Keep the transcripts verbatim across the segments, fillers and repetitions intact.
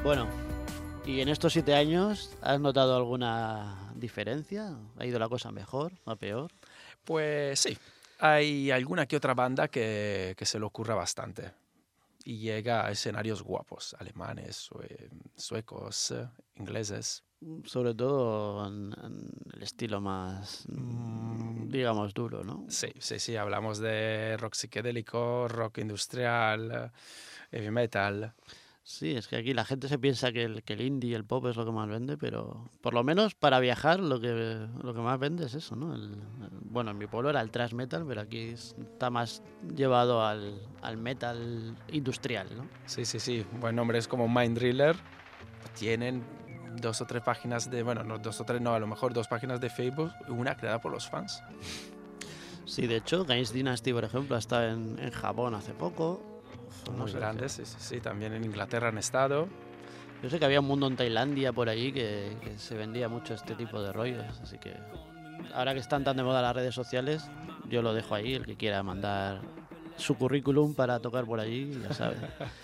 Bueno, y en estos siete años, ¿has notado alguna diferencia? ¿Ha ido la cosa mejor, a peor? Pues sí, hay alguna que otra banda que, que se le ocurra bastante y llega a escenarios guapos, alemanes, sue- suecos, eh, ingleses. Sobre todo en, en el estilo más, Mm, mm, digamos, duro, ¿no? sí, sí, sí, hablamos de rock psicodélico, rock industrial, eh, heavy metal. Sí, es que aquí la gente se piensa que el, que el indie y el pop es lo que más vende, pero por lo menos para viajar lo que, lo que más vende es eso, ¿no? El- el- bueno, en mi pueblo era el thrash metal, pero aquí es- está más llevado al, al metal industrial, ¿no? Sí, sí, sí, buen nombre es como Mind Driller. Tienen dos o tres páginas de, bueno, no dos o tres, no, a lo mejor dos páginas de Facebook, una creada por los fans. Sí, de hecho, Games Dynasty, por ejemplo, está en, en Japón hace poco. Uf, no Muy sé, grandes, sí, sí, sí, también en Inglaterra han estado. yo sé que había un mundo en Tailandia por allí que, que se vendía mucho este tipo de rollos, así que ahora que están tan de moda las redes sociales, yo lo dejo ahí, el que quiera mandar su currículum para tocar por allí, ya sabe.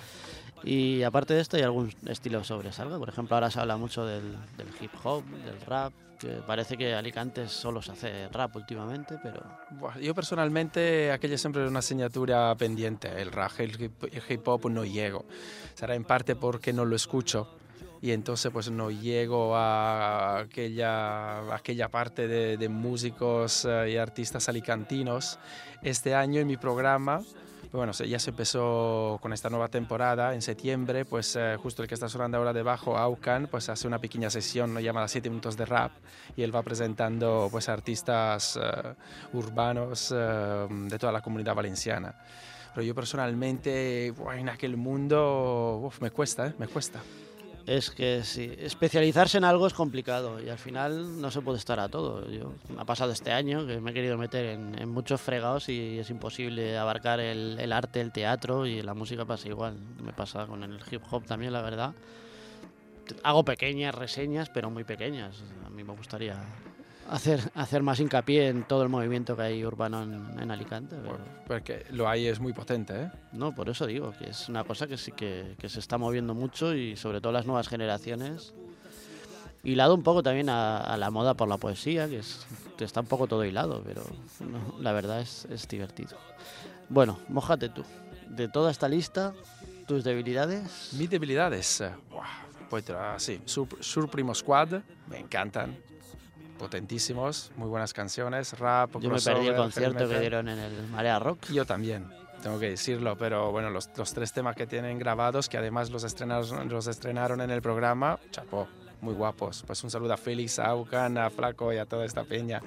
Y aparte de esto, ¿hay algún estilo sobresalga? Por ejemplo, ahora se habla mucho del, del hip hop, del rap, que parece que Alicante solo se hace rap últimamente, pero Buah, yo personalmente, aquella siempre es una asignatura pendiente, el rap, el hip, el hip hop no llego. Será en parte porque no lo escucho y entonces pues no llego a aquella, a aquella parte de, de músicos eh, y artistas alicantinos. Este año en mi programa, bueno, se- ya se empezó con esta nueva temporada en septiembre, pues eh, justo el que está sonando ahora debajo, Aucan, pues hace una pequeña sesión, ¿no? Llamada siete minutos de rap, y él va presentando pues artistas eh, urbanos eh, de toda la comunidad valenciana. Pero yo personalmente, buah, en aquel mundo, uf, me cuesta, ¿eh? Me cuesta. es que sí, especializarse en algo es complicado y al final no se puede estar a todo. Yo, me ha pasado este año que me he querido meter en, en muchos fregados y es imposible abarcar el, el arte, el teatro y la música pasa igual. Me pasa con el hip hop también, la verdad. Hago pequeñas reseñas, pero muy pequeñas. A mí me gustaría hacer, hacer más hincapié en todo el movimiento que hay urbano en, en Alicante, pero Bueno, porque lo hay es muy potente, ¿eh? no, por eso digo que es una cosa que sí que, que se está moviendo mucho y sobre todo las nuevas generaciones. Hilado un poco también a, a la moda por la poesía, que, es, que está un poco todo hilado, pero no, la verdad es, es divertido. Bueno, mójate tú. De toda esta lista, tus debilidades. Mis debilidades, eh, buah, pues ah, sí, Sur, Sur Primo Squad, me encantan, potentísimos, muy buenas canciones, rap, Yo me perdí el crossover, heavy concierto que metal. dieron en el Marea Rock. Yo también, tengo que decirlo, pero bueno, los, los tres temas que tienen grabados, que además los estrenaron, los estrenaron en el programa, chapó, muy guapos. Pues un saludo a Félix, a Aucan, a Flaco y a toda esta peña.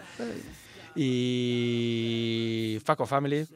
Y Faco Family,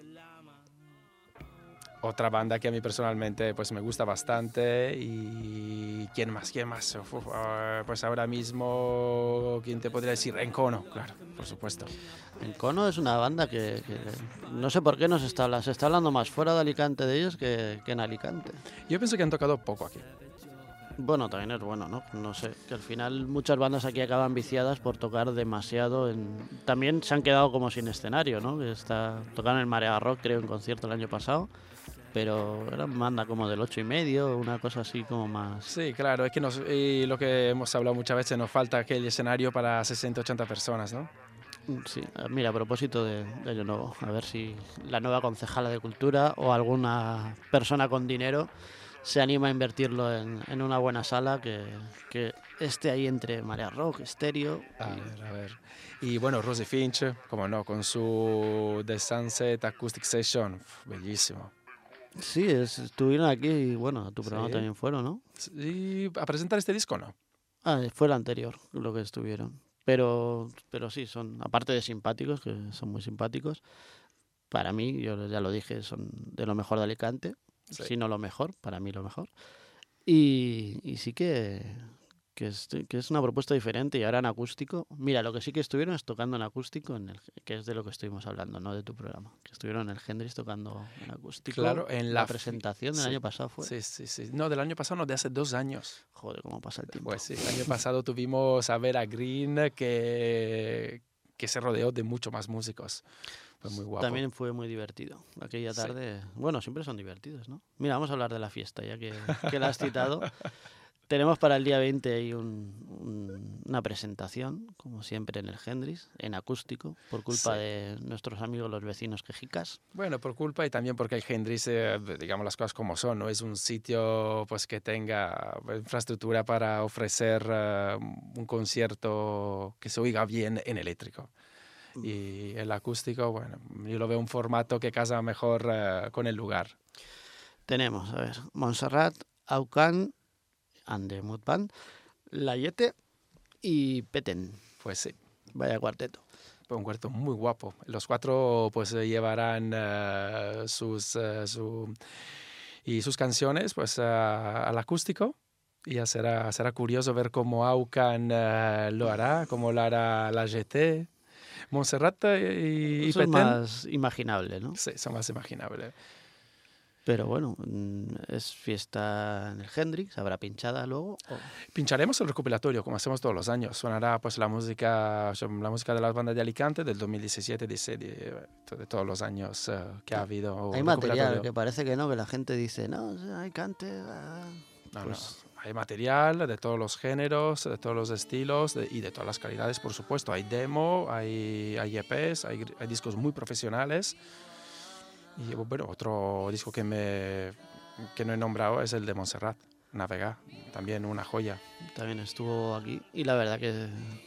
otra banda que a mí personalmente pues me gusta bastante. Y quién más, quién más. Uf, uf, uh, pues ahora mismo, ¿quién te podría decir? Encono, claro, por supuesto. Encono es una banda que, que no sé por qué nos está, hablando- se está hablando más fuera de Alicante de ellos que, que en Alicante. Yo pienso que han tocado poco aquí. Bueno, también es bueno, ¿no? No sé, que al final muchas bandas aquí acaban viciadas por tocar demasiado en... También se han quedado como sin escenario, ¿no? Que está... Tocaron en Marea Rock, creo, en concierto el año pasado, pero era una banda como del ocho y medio, una cosa así como más... Sí, claro, es que nos, y lo que hemos hablado muchas veces, nos falta aquel escenario para sesenta, ochenta personas, ¿no? Sí, mira, a propósito de, de Año Nuevo, a ver si la nueva concejala de Cultura o alguna persona con dinero se anima a invertirlo en, en una buena sala que, que esté ahí entre Marea Rock, Estéreo. A Y... ver, a ver. Y bueno, Rosie Finch, como no, con su The Sunset Acoustic Session, uf, bellísimo. Sí, es- estuvieron aquí y bueno, a tu programa Sí. también fueron, ¿no? ¿Y a presentar este disco no? Ah, fue el anterior lo que estuvieron. Pero, pero sí, son, aparte de simpáticos, que son muy simpáticos, para mí, yo ya lo dije, son de lo mejor de Alicante, Sí. si no lo mejor, para mí lo mejor. Y, y sí que, que, es, que es una propuesta diferente y ahora en acústico. Mira, lo que sí que estuvieron es tocando en acústico, en el, que es de lo que estuvimos hablando, no de tu programa. Que estuvieron en el Hendrix tocando en acústico. Claro, en la la fi- presentación del sí, año pasado fue. Sí, sí, sí. No, del año pasado, no, de hace dos años. Joder, cómo pasa el tiempo. Pues sí, el año pasado tuvimos a ver a Green que, que se rodeó de mucho más músicos. Fue muy guapo. También fue muy divertido. Aquella Sí. tarde. Bueno, siempre son divertidos, ¿no? Mira, vamos a hablar de la fiesta, ya que, que la has citado. Tenemos para el día veinte ahí un, un, una presentación, como siempre en el Hendrix, en acústico, por culpa sí. de nuestros amigos los vecinos quejicas. Bueno, por culpa y también porque el Hendrix, eh, digamos las cosas como son, no es un sitio pues que tenga infraestructura para ofrecer uh, un concierto que se oiga bien en eléctrico. Y el acústico, bueno, yo lo veo un formato que casa mejor uh, con el lugar. Tenemos, a ver, Montserrat, Aucan, and the Mood Band, Layete y Petén. Pues sí. Vaya cuarteto. Un cuarteto muy guapo. Los cuatro pues llevarán uh, sus, uh, su, y sus canciones pues uh, al acústico. Y ya será, será curioso ver cómo Aucan uh, lo hará, cómo lo hará Layete. Montserrat y, y Eso Petén. Es más imaginable, ¿no? Sí, son más imaginables. Pero bueno, es fiesta en el Hendrix, habrá pinchada luego. ¿O? Pincharemos el recopilatorio, como hacemos todos los años. Sonará pues la música, la música de las bandas de Alicante del dos mil diecisiete, de, de, de todos los años uh, que ha habido. Hay material, que parece que no, que la gente dice, no, Alicante... Ah, no, pues... no. Hay material de todos los géneros, de todos los estilos de, y de todas las calidades, por supuesto. Hay demo, hay, hay E Pes, hay, hay discos muy profesionales. Y bueno, otro disco que, me, que no he nombrado es el de Montserrat, Navegar, también una joya. También estuvo aquí y la verdad que,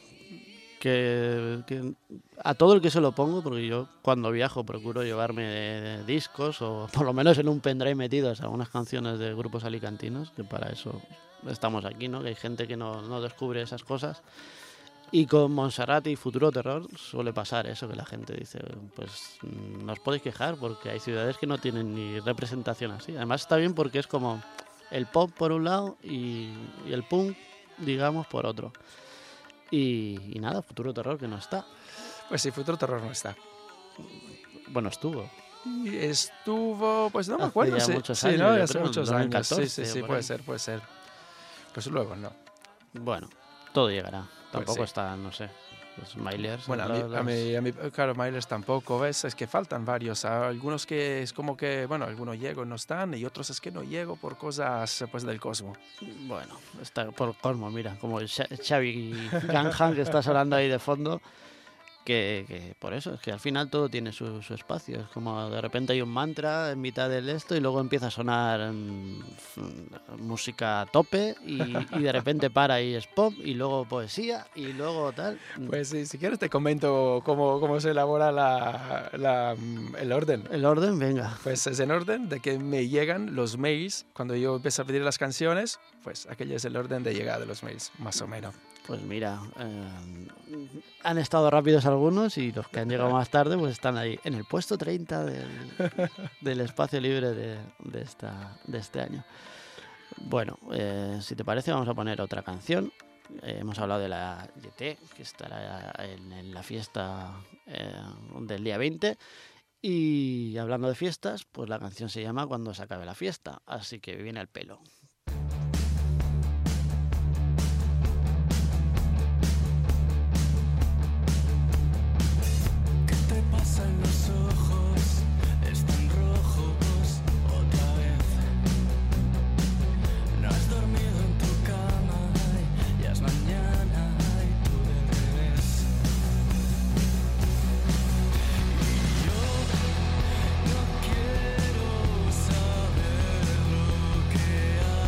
que, que a todo el que se lo pongo, porque yo cuando viajo procuro llevarme de, de discos o por lo menos en un pendrive metidos algunas canciones de grupos alicantinos, que para eso estamos aquí, ¿no? Que hay gente que no, no descubre esas cosas. Y con Montserrat y Futuro Terror suele pasar eso, que la gente dice, pues no os podéis quejar porque hay ciudades que no tienen ni representación así. Además está bien porque es como el pop por un lado y, y el punk, digamos, por otro. Y, y nada, Futuro Terror que no está. Pues sí, Futuro Terror no está. Bueno, estuvo. Y estuvo, pues no me hace acuerdo. Ya sí, muchos sí, años, ¿no? Hace creo, muchos dos mil catorce, años. Sí, sí, sí, puede ahí. ser, puede ser. Pues luego no. Bueno, todo llegará. Tampoco pues sí. está, no sé, los Mailers. Bueno, a mí, los... a, mí, a mí, claro, Mailers tampoco, ¿ves? Es que faltan varios. Algunos que es como que, bueno, algunos llego no están y otros es que no llego por cosas pues del Cosmo. Bueno, está por Cosmo, mira, como el Xavi Ganjan que está sonando ahí de fondo. Que, que por eso, es que al final todo tiene su, su espacio. Es como de repente hay un mantra en mitad del esto y luego empieza a sonar mmm, música a tope y, y de repente para y es pop y luego poesía y luego tal. Pues sí, si quieres te comento cómo, cómo se elabora la, la, el orden. El orden, venga. Pues es en orden de que me llegan los mails. Cuando yo empiezo a pedir las canciones, pues aquello es el orden de llegada de los mails, más o menos. Pues mira, eh, han estado rápidos algunos y los que han llegado más tarde pues están ahí en el puesto treinta del, del espacio libre de, de, esta, de este año. Bueno, eh, si te parece vamos a poner otra canción. Eh, hemos hablado de la Y T, que estará en, en la fiesta eh, del día veinte. Y hablando de fiestas, pues la canción se llama Cuando se acabe la fiesta, así que viene al pelo. Quiero saber lo que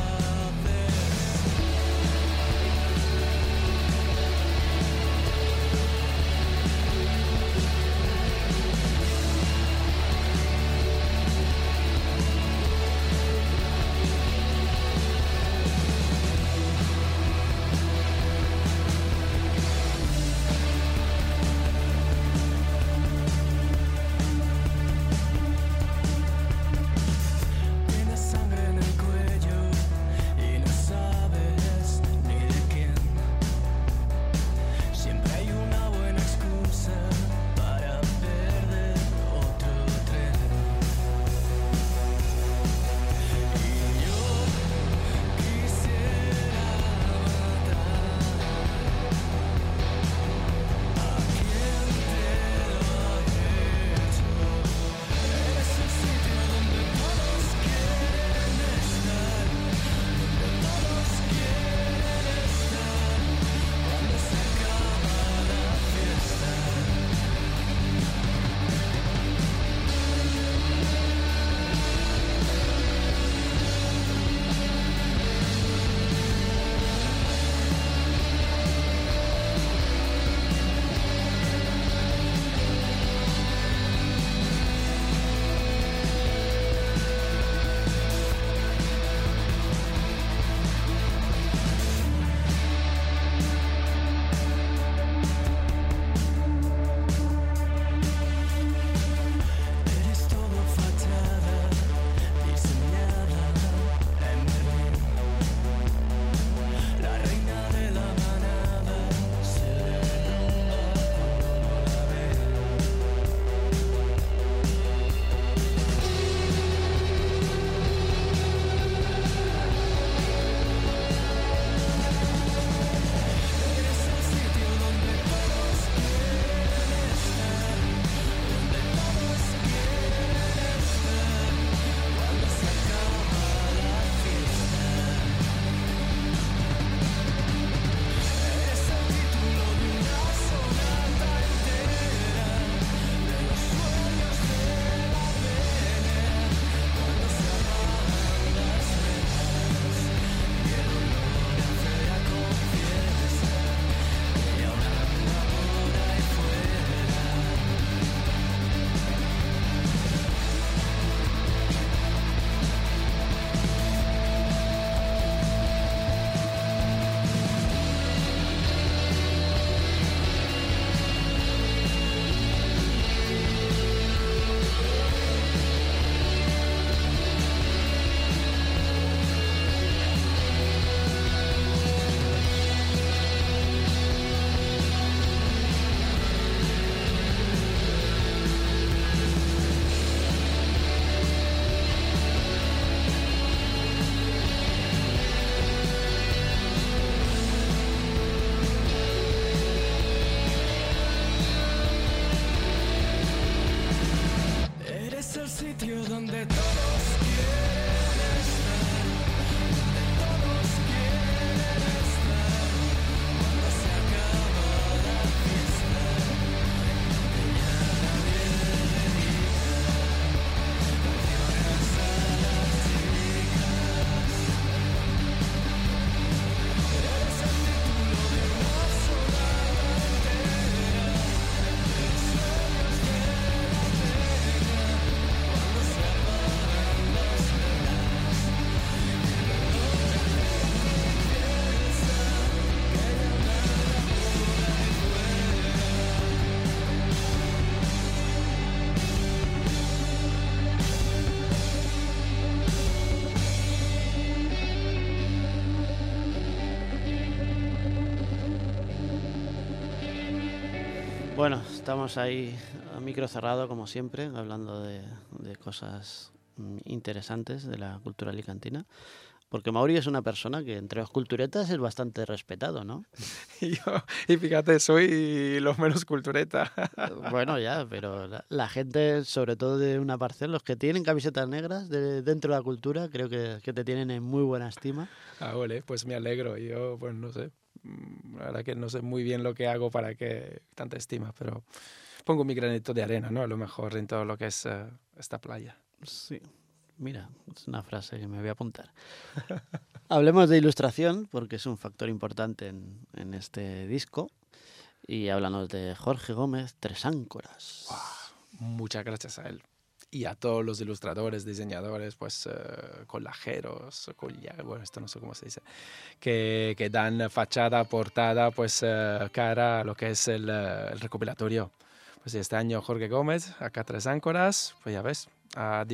Bueno, estamos ahí a micro cerrado, como siempre, hablando de, de cosas mm, interesantes de la cultura alicantina. Porque Mauri es una persona que entre los culturetas es bastante respetado, ¿no? Y, yo, y fíjate, soy los menos cultureta. Bueno, ya, pero la, la gente, sobre todo de una parcela, los que tienen camisetas negras de, dentro de la cultura, creo que, que te tienen en muy buena estima. Ah, ole, pues me alegro. Yo, pues no sé, mm, la verdad que no sé muy bien lo que hago para que tanta estima, pero pongo mi granito de arena, ¿no? A lo mejor en todo lo que es uh, esta playa. Sí. Mira, es una frase que me voy a apuntar. Hablemos de ilustración, porque es un factor importante en, en este disco. Y háblanos de Jorge Gómez, Tres Áncoras. Wow, muchas gracias a él. Y a todos los ilustradores, diseñadores, pues uh, collageros, colla, bueno, esto no sé cómo se dice, que, que dan fachada, portada, pues uh, cara a lo que es el, uh, el recopilatorio. Pues este año Jorge Gómez, acá Tres Áncoras, pues ya ves, ha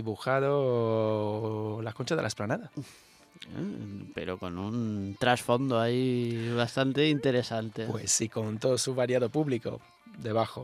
dibujado la concha de la Esplanada. Pero con un trasfondo ahí bastante interesante. Pues sí, con todo su variado público debajo.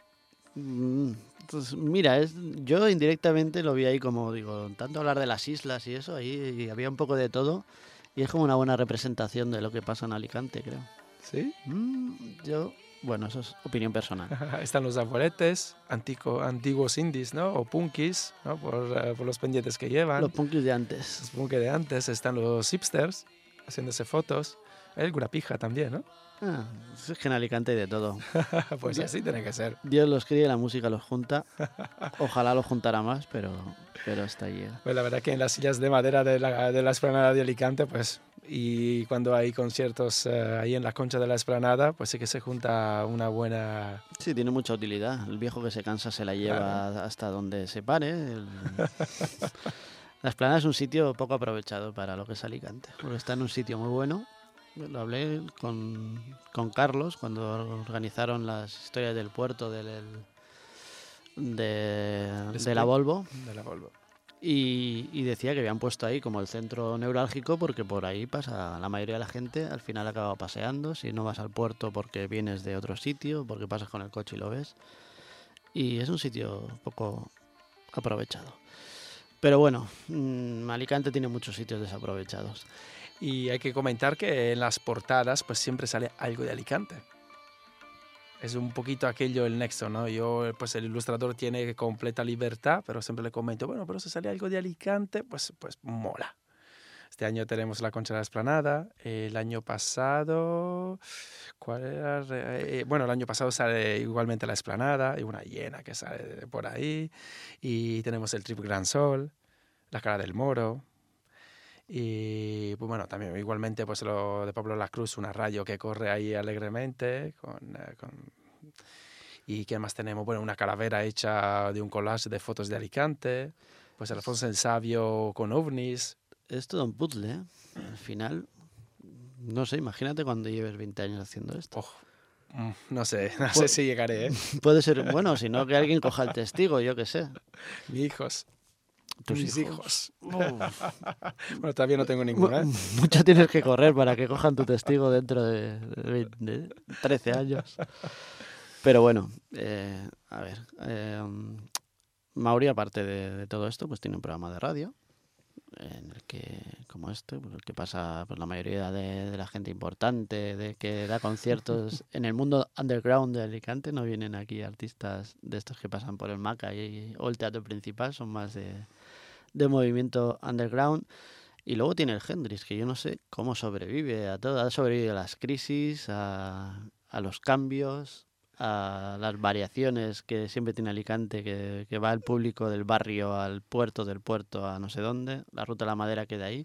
Pues mira, es, yo indirectamente lo vi ahí como, digo, tanto hablar de las islas y eso, ahí había un poco de todo. Y es como una buena representación de lo que pasa en Alicante, creo. ¿Sí? Mm, yo... Bueno, eso es opinión personal. Están los arboletes, antico, antiguos indies, ¿no? O punkis, ¿no? Por, uh, por los pendientes que llevan. Los punkis de antes. Los punkis de antes. Están los hipsters haciéndose fotos. El gurapija también, ¿no? Ah, es que en Alicante hay de todo. Pues así tiene que ser. Dios los cría y la música los junta. Ojalá los juntara más, pero, pero hasta ahí. Pues la verdad que en las sillas de madera de la, de la Esplanada de Alicante, pues... Y cuando hay conciertos uh, ahí en la concha de la Esplanada, pues sí que se junta una buena... Sí, tiene mucha utilidad. El viejo que se cansa se la lleva claro. hasta donde se pare. El... La Esplanada es un sitio poco aprovechado para lo que es Alicante. Porque está en un sitio muy bueno. Lo hablé con, con Carlos cuando organizaron las historias del puerto del, de, de la Volvo. De la Volvo. Y, y decía que habían puesto ahí como el centro neurálgico porque por ahí pasa la mayoría de la gente, al final acaba paseando, si no vas al puerto porque vienes de otro sitio, porque pasas con el coche y lo ves. Y es un sitio poco aprovechado. Pero bueno, mmm, Alicante tiene muchos sitios desaprovechados. Y hay que comentar que en las portadas pues siempre sale algo de Alicante. Es un poquito aquello el nexo, ¿no? Yo, pues el ilustrador tiene completa libertad, pero siempre le comento, bueno, pero si sale algo de Alicante, pues, pues mola. Este año tenemos la Concha de la Esplanada. El año pasado, ¿cuál era? Eh, bueno, el año pasado sale igualmente la Esplanada, y una hiena que sale por ahí. Y tenemos el Trip Gran Sol, la Cara del Moro. Y pues bueno, también igualmente pues lo de Pablo La Cruz, una rayo que corre ahí alegremente con, eh, con... y qué más tenemos, bueno, una calavera hecha de un collage de fotos de Alicante, pues Alfonso el Sabio con ovnis. Es todo un puzzle, ¿eh? Al final, no sé, imagínate cuando lleves veinte años haciendo esto. Oh, no sé, no sé si llegaré, ¿eh? Puede ser, bueno, si no que alguien coja el testigo, yo qué sé. Mis hijos. Tus Mis hijos. hijos. Bueno, todavía no tengo ninguna. ¿eh? Mucho tienes que correr para que cojan tu testigo dentro de, de, de trece años. Pero bueno, eh, a ver. Eh, Mauri, aparte de, de todo esto, pues tiene un programa de radio en el que, como este, pues el que pasa pues, la mayoría de, de la gente importante, de que da conciertos en el mundo underground de Alicante. No vienen aquí artistas de estos que pasan por el Maca y, o el Teatro Principal, son más de... de movimiento underground. Y luego tiene el Hendrix, que yo no sé cómo sobrevive a todo. Ha sobrevivido a las crisis, a, a los cambios, a las variaciones que siempre tiene Alicante, que, que va el público del barrio al puerto, del puerto a no sé dónde. La Ruta de la Madera queda ahí.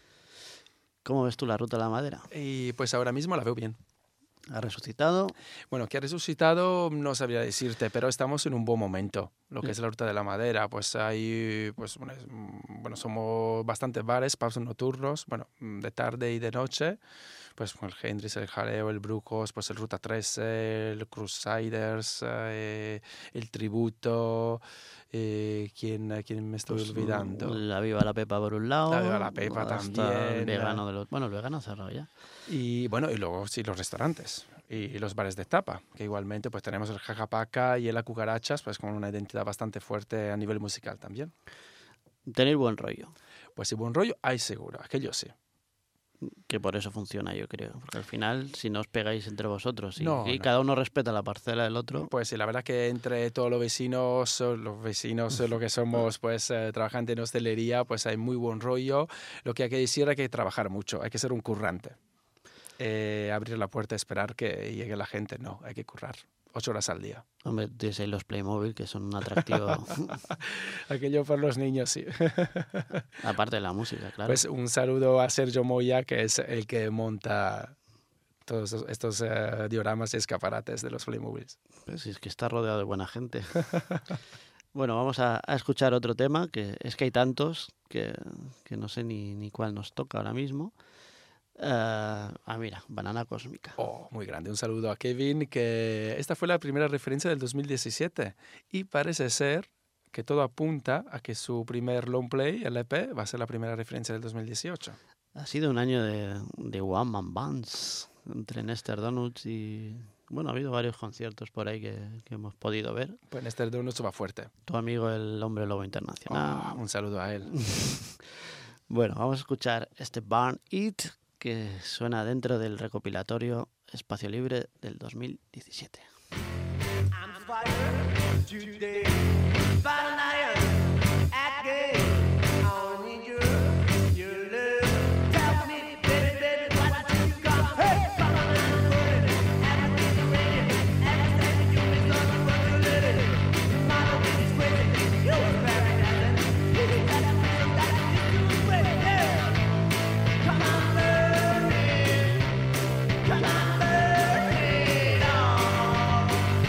¿Cómo ves tú la Ruta de la Madera? Y pues ahora mismo la veo bien. ¿Ha resucitado? Bueno, que ha resucitado no sabría decirte, pero estamos en un buen momento. Lo que Sí. es la Ruta de la Madera, pues hay, pues bueno, es- mm, bueno, somos bastantes bares, pubs nocturnos, bueno, mm, de tarde y de noche. Pues el Hendrix, el Jaleo, el Brujos, pues el Ruta trece, el Crusaders, eh, el Tributo, eh, ¿quién, a quién me estoy Pues, olvidando? La Viva la Pepa por un lado. La Viva la Pepa hasta también. El vegano de los... Bueno, el vegano ha cerrado ya. Y bueno, y luego sí los restaurantes y los bares de tapa, que igualmente pues tenemos el Jajapaca y el La Cucarachas, pues con una identidad bastante fuerte a nivel musical también. Tener buen rollo. Pues sí, buen rollo hay seguro, aquello sí. Que por eso funciona, yo creo. Porque al final, si no os pegáis entre vosotros y, No, y no. cada uno respeta la parcela del otro, Pues sí, la verdad que entre todos los vecinos, o los vecinos, o lo que somos, pues eh, trabajantes en hostelería, pues hay muy buen rollo. Lo que hay que decir hay que trabajar mucho, hay que ser un currante. Eh, abrir la puerta, esperar que llegue la gente, no, hay que currar. Ocho horas al día. hombre, tienes ahí los Playmobil, que son un atractivo, Aquello por los niños, sí. aparte de la música, claro. Pues un saludo a Sergio Moya, que es el que monta todos estos, estos eh, dioramas y escaparates de los Playmobil. Pues si es que está rodeado de buena gente. Bueno, vamos a, a escuchar otro tema, que es que hay tantos que, que no sé ni, ni cuál nos toca ahora mismo. Eh, ah, mira, Banana Cósmica. Oh, muy grande. Un saludo a Kevin, que esta fue la primera referencia del dos mil diecisiete y parece ser que todo apunta a que su primer long play, el E P, va a ser la primera referencia del dos mil dieciocho. Ha sido un año de, de One Man Bands entre Nester Donuts y... Bueno, ha habido varios conciertos por ahí que, que hemos podido ver. Pues Néstor Donuts va fuerte. Tu amigo el Hombre Lobo Internacional. Oh, un saludo a él. Bueno, vamos a escuchar este Burn It, que suena dentro del recopilatorio Espacio Libre del dos mil diecisiete. I'm fired today, fight an iron at game. I need your, your love. Tell me, baby, baby, what you got? Hey, come on and put it. Everything's ready. Everything you is gonna work a little. My love is crazy. You was very nice. You got that reason that you do great. Yeah. Come on, burn it. Come on, burn it all.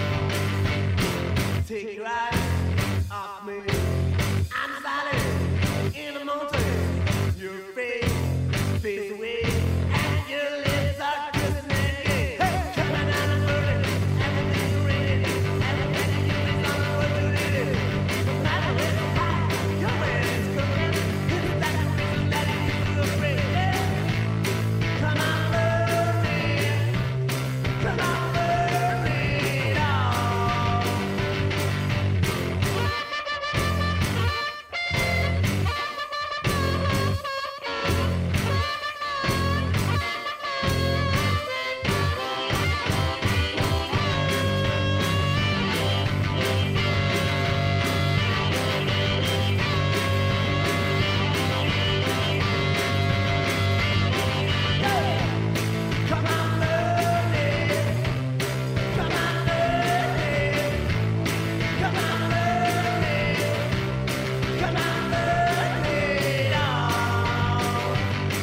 Take your eyes off me. I'm silent in the mountain. Your face fades away, and your lips are kissing me. Hey, coming down and burning, everything's raining, everything you do is on the way to it. No matter where it's high, your way is coming. Isn't that the reason that it is so afraid? Yeah. Come on, burn it. Come on, burn it all. Come on, burn it. Come on, burn it. Come on, burn it. Come on, burn it all.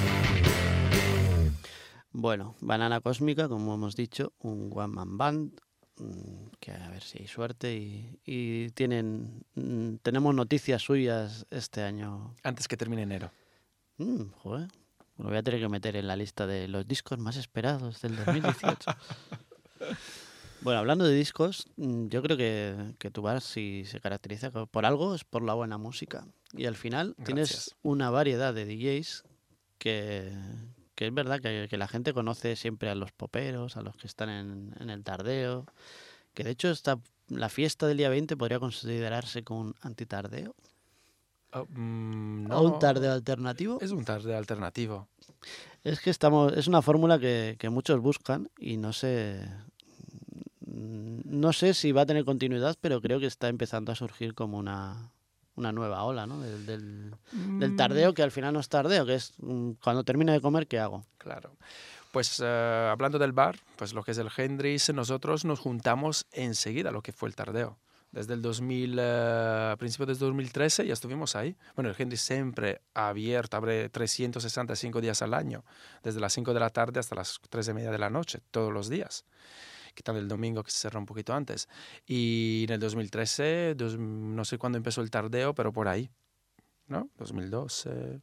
Bueno, Banana Cósmica, como hemos dicho, un One Man Band, mm, que a ver si hay suerte y, y tienen mm, tenemos noticias suyas este año. Antes que termine enero. Mm, joder, lo voy a tener que meter en la lista de los discos más esperados del dos mil dieciocho. Bueno, hablando de discos, mm, yo creo que, que tu bar, si se caracteriza co- por algo, es por la buena música. Y al final tienes Gracias. una variedad de D Js que, que es verdad que, que la gente conoce siempre a los poperos, a los que están en, en el tardeo. Que de hecho esta, la fiesta del día veinte podría considerarse como un antitardeo. Oh, mm, O un no, tardeo alternativo. Es un tarde alternativo. Es que estamos, es una fórmula que, que muchos buscan y no sé, no sé si va a tener continuidad, pero creo que está empezando a surgir como una, una nueva ola, ¿no? Del, del, Mm. del tardeo, que al final no es tardeo, que es mm, cuando termino de comer, ¿qué hago? Claro. Pues eh, hablando del bar, pues lo que es el Hendrix, nosotros nos juntamos enseguida lo que fue el tardeo. Desde el dos mil, eh, a principios del dos mil trece ya estuvimos ahí. Bueno, el Hendrix siempre abierto, abre trescientos sesenta y cinco días al año, desde las cinco de la tarde hasta las tres y media de la noche, todos los días, quitando el domingo que se cerró un poquito antes. Y en el dos mil trece, dos, no sé cuándo empezó el tardeo, pero por ahí, ¿no? dos mil doce...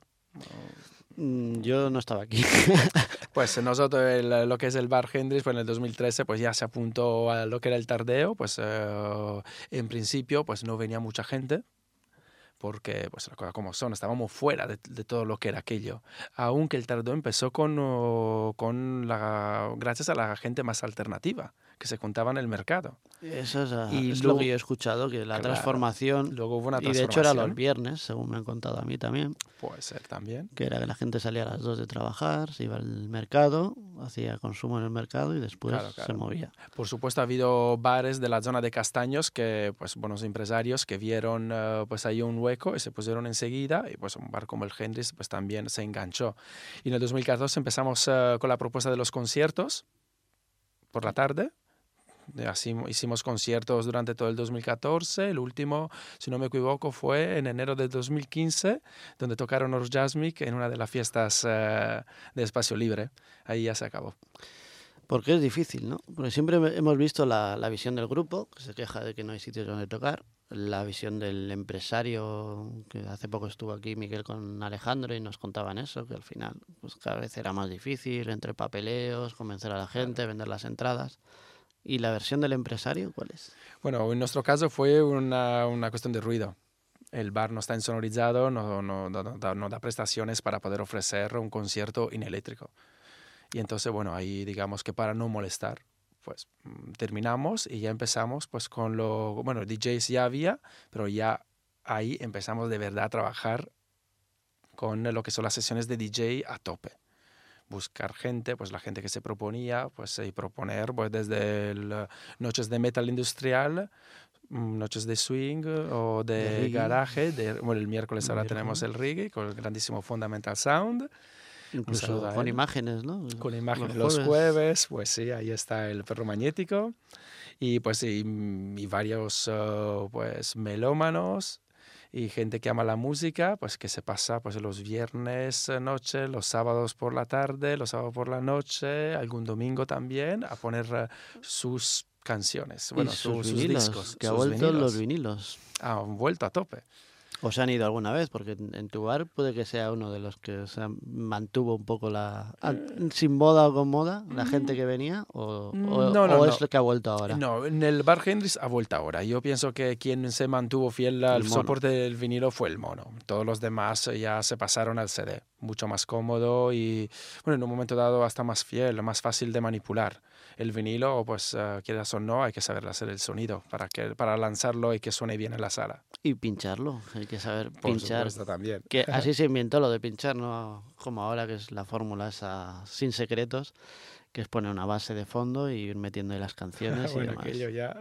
Mm, Yo no estaba aquí. Pues nosotros, el- lo que es el bar Hendrix, pues en el dos mil trece pues ya se apuntó a lo que era el tardeo, pues eh, en principio pues no venía mucha gente, porque pues las cosas como son, estábamos fuera de, de todo lo que era aquello. Aunque el tardeo empezó con, oh, con la, gracias a la gente más alternativa que se contaba en el mercado. Eso es, ah, Y es luego- lo que yo he escuchado, que la Claro. transformación... Luego hubo una Y de hecho era transformación. los viernes, según me han contado a mí también, Puede ser también. que era que la gente salía a las dos de trabajar, se iba al mercado, hacía consumo en el mercado y después Claro, claro. se movía. Por supuesto, ha habido bares de la zona de Castaños que, pues, buenos empresarios que vieron eh, pues ahí un hueco y se pusieron enseguida, y pues un bar como el Hendrix pues también se enganchó. Y en el dos mil catorce empezamos eh, con la propuesta de los conciertos por la tarde. Y así hicimos conciertos durante todo el dos mil catorce. El último, si no me equivoco, fue en enero de dos mil quince, donde tocaron Orgasmic en una de las fiestas eh, de Espacio Libre. Ahí ya se acabó. Porque es difícil, ¿no? Porque siempre hemos visto la, la visión del grupo, que se queja de que no hay sitios donde tocar, la visión del empresario, que hace poco estuvo aquí Miguel con Alejandro y nos contaban eso, que al final pues cada vez era más difícil, entre papeleos, convencer a la gente, vender las entradas. ¿Y la versión del empresario cuál es? Bueno, en nuestro caso fue una, una cuestión de ruido. El bar no está insonorizado, no, no, no, no da, no da prestaciones para poder ofrecer un concierto ineléctrico. Y entonces, bueno, ahí digamos que para no molestar, pues mm, terminamos y ya empezamos pues con lo... Bueno, D Js ya había, pero ya ahí empezamos de verdad a trabajar con lo que son las sesiones de D J a tope. Buscar gente, pues la gente que se proponía, pues y proponer pues desde el, uh, noches de metal industrial, mm, noches de swing o de, De reggae. garaje. De, bueno, el miércoles El ahora miércoles. tenemos el reggae con el grandísimo Fundamental Sound. Incluso saludo a con él. imágenes, ¿no? Con imágenes los jueves, pues sí, ahí está el perro magnético. Y pues y, y varios uh, pues melómanos y gente que ama la música, pues que se pasa pues los viernes eh, noche, los sábados por la tarde, los sábados por la noche, algún domingo también, a poner uh, sus canciones, bueno, y su- sus, sus, vinilos, discos. que ha sus vuelto vinilos. los vinilos. Han vuelto a tope. ¿O se han ido alguna vez? Porque en, en tu bar puede que sea uno de los que se han- mantuvo un poco la... an- sin moda o con moda, la gente que venía, o, o, No, no, o no. es lo que ha vuelto ahora. No, en el bar Hendrix ha vuelto ahora. Yo pienso que quien se mantuvo fiel al El mono. soporte del vinilo fue el mono. Todos los demás ya se pasaron al C D. Mucho más cómodo y, bueno, en un momento dado hasta más fiel, más fácil de manipular. El vinilo, pues, uh, quieras o no, hay que saber hacer el sonido para, que, para lanzarlo y que suene bien en la sala. Y pincharlo, hay que saber Por pinchar. supuesto, también. Que así se inventó lo de pinchar, no como ahora que es la fórmula esa sin secretos, que es poner una base de fondo y ir metiendo ahí las canciones y Bueno, demás. aquello ya...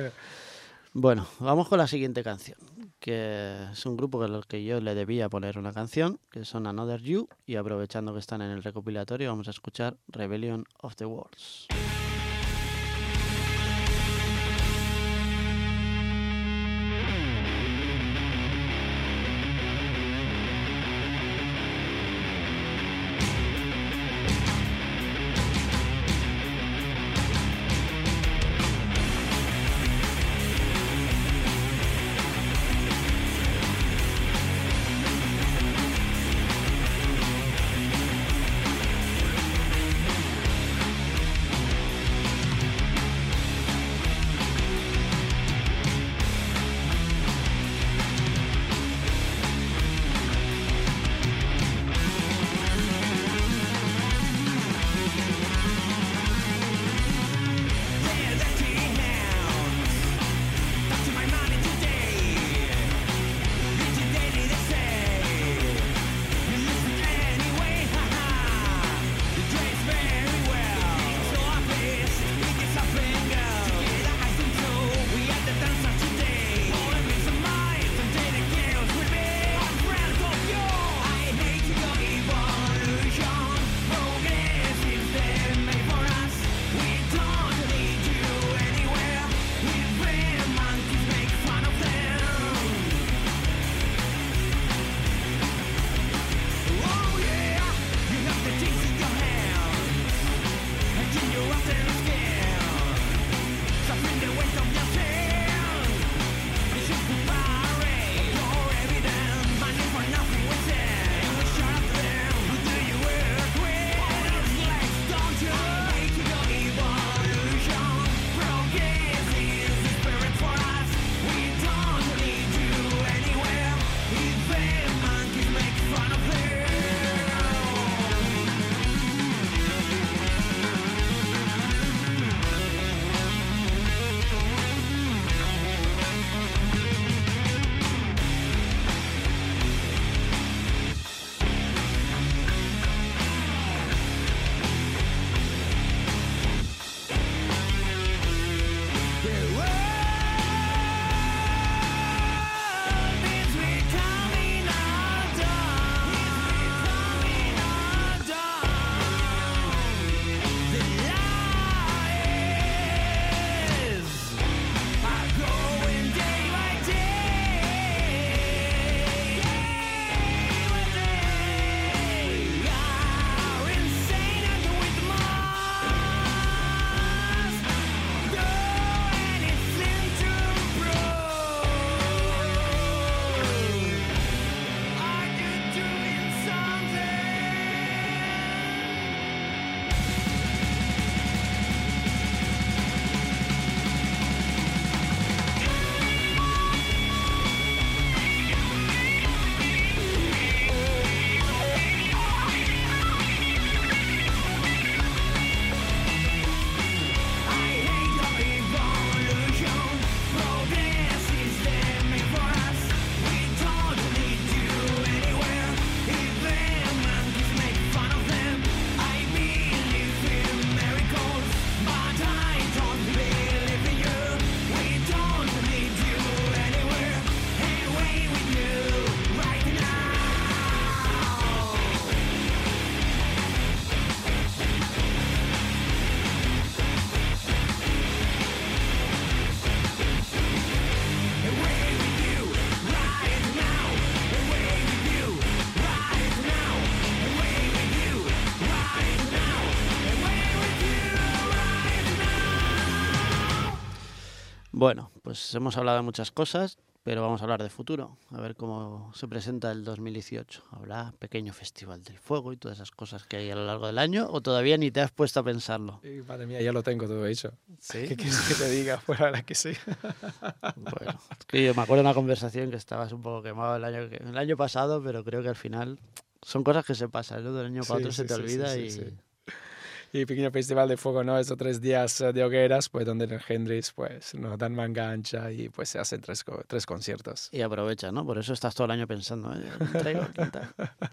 Bueno, vamos con la siguiente canción, que es un grupo que lo que yo le debía poner una canción, que son Another You, y aprovechando que están en el recopilatorio vamos a escuchar Rebellion of the Worlds. Thank Bueno, pues hemos hablado de muchas cosas, pero vamos a hablar de futuro, a ver cómo se presenta el dos mil dieciocho. ¿Habrá pequeño festival del fuego y todas esas cosas que hay a lo largo del año o todavía ni te has puesto a pensarlo? Y, madre mía, ya lo tengo todo hecho. ¿Sí? ¿Qué quieres que te diga? Pues la verdad que sí. Bueno, es que yo me acuerdo de una conversación que estabas un poco quemado el año, que- el año pasado, pero creo que al final son cosas que se pasan, ¿no? De un año para Sí, otro se sí, te sí, olvida sí, y... sí, sí. Y pequeño festival de fuego, ¿no? Estos tres días eh, de hogueras, pues donde en el Hendrix, pues nos dan manga ancha y pues se hacen tres, co- tres conciertos. Y aprovechas, ¿no? Por eso estás todo el año pensando, ¿eh? ¿Quién traigo? ¿Quién tal?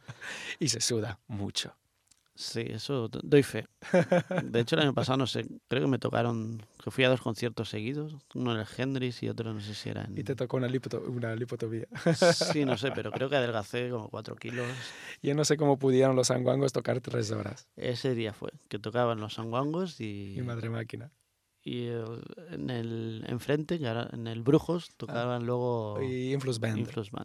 Y se suda mucho. Sí, eso d- doy fe. De hecho, el año pasado, no sé, creo que me tocaron, que fui a dos conciertos seguidos, uno en el Hendrix y otro no sé si era en... Y te tocó una, lipoto- una lipotomía. Sí, no sé, pero creo que adelgacé como cuatro kilos. Yo no sé cómo pudieron los sanguangos tocar tres horas. Ese día fue, que tocaban los sanguangos y, Mi madre máquina. y el- en el enfrente, que ahora en el Brujos, tocaban luego Y Influx Band. Influx Band.